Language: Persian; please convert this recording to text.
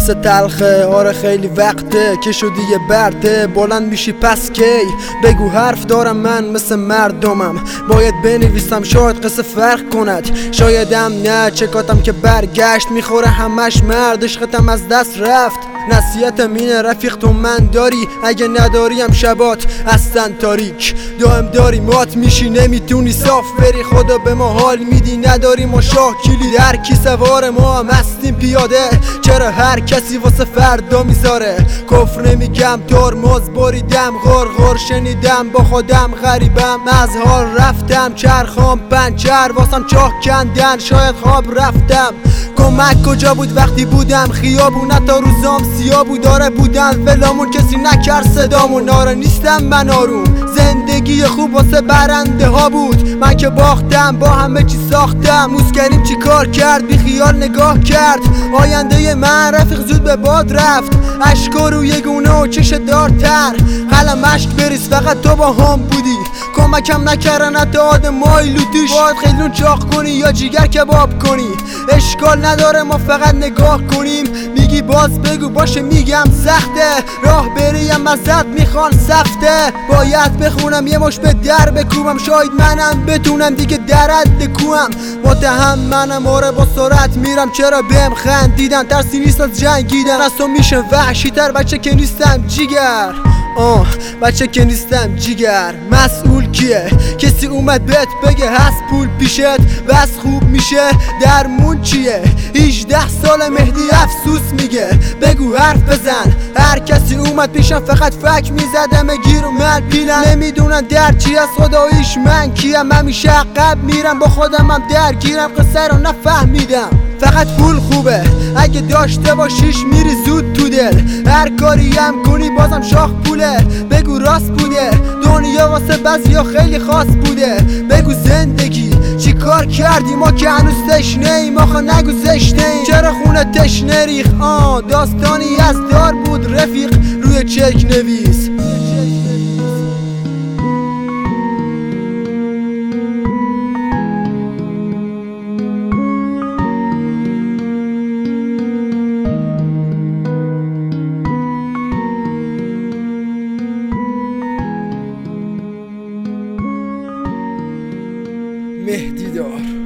واسه تلخه آره خیلی وقته که شدی یه برده بلند میشی پس کی بگو حرف دارم من مثل مردمم باید بنویسم شاید قصه فرق کند شایدم نه چکاتم که برگشت میخوره همش مرد عشقتم از دست رفت نصیحتم اینه رفیق تو من داری اگه نداریم شبات هستن تاریک دائم داری مات میشی نمیتونی صاف بری خدا به ما حال میدی نداری ما شاه کلید هر کی سوار ما هم هستیم پیاده چرا هر کسی واسه فردا میذاره کفر نمیگم ترمز بریدم غرغر شنیدم با خودم غریبم از حال رفتم چرخام پنچر واسم چاه کندن شاید خواب رفتم کمک کجا بود وقتی بودم خیابون تا روزام سیاه بود داره بودن ولامون کسی نکرد صدامون آره نیستم من آروم زندگی خوب واسه برنده ها بود من که باختم با همه چی ساختم موسکریم چی کار کرد بی خیال نگاه کرد آینده من رفیق زود به باد رفت اشکا روی گونه و چش دارتر قلم اشک بریز فقط تو با هم بودی کمکم نکردن حتی آدمای لودیش باید خیلون چاق کنی یا جیگر کباب کنی اشکال نداره ما فقط نگاه کنیم میگی باز بگو باشه میگم سخته راه بریم ازت میخوان سفته باید بخونم یه مش به در بکوبم شاید منم بتونم دیگه درد دکوام متهم منم آره با سرعت میرم چرا بهم خندیدن ترسی نیست از جنگیدن از تو میشه وحشی تر بچه که نیستم جیگر بچه که نیستم جیگر مسئول کیه کسی اومد بهت بگه هست پول پیشت بس خوب میشه درمون چیه 18 سال مهدی افسوس میگه بگو حرف بزن هر کسی اومد پیشم فقط فک میزدم گیر و مل پیلم نمیدونن در چی از خداییش من کیم همیشه عقب میرم با خودمم درگیرم قصه رو نفهمیدم فقط پول خوبه اگه داشته باشیش میری زود تو دل هر کاری هم کنی بازم شاخ پوله بگو راست بوده دنیا واسه بعضیا خیلی خاص بوده بگو زندگی چی کار کردی ما که هنوز تشنه ایم آخه نگو زشته ایم چرا خونه تشنه ریخ داستانی از دار بود رفیق روی چک نویس مهدی دار